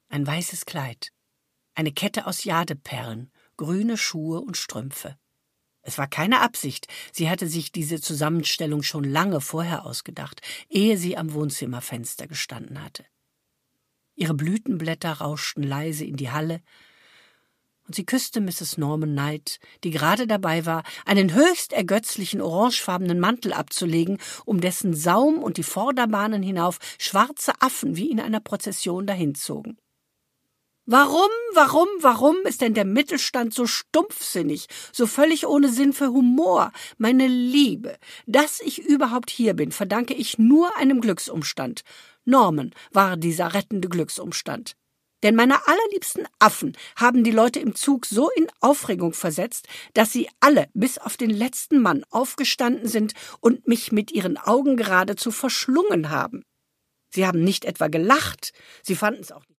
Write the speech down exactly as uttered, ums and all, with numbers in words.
Ein weißes Kleid, eine Kette aus Jadeperlen, grüne Schuhe und Strümpfe. Es war keine Absicht, sie hatte sich diese Zusammenstellung schon lange vorher ausgedacht, ehe sie am Wohnzimmerfenster gestanden hatte. Ihre Blütenblätter rauschten leise in die Halle, und sie küsste Misses Norman Knight, die gerade dabei war, einen höchst ergötzlichen orangefarbenen Mantel abzulegen, um dessen Saum und die Vorderbahnen hinauf schwarze Affen wie in einer Prozession dahinzogen. Warum, warum, warum ist denn der Mittelstand so stumpfsinnig, so völlig ohne Sinn für Humor? Meine Liebe, dass ich überhaupt hier bin, verdanke ich nur einem Glücksumstand. Norman war dieser rettende Glücksumstand. Denn meine allerliebsten Affen haben die Leute im Zug so in Aufregung versetzt, dass sie alle bis auf den letzten Mann aufgestanden sind und mich mit ihren Augen geradezu verschlungen haben. Sie haben nicht etwa gelacht, sie fanden es auch nicht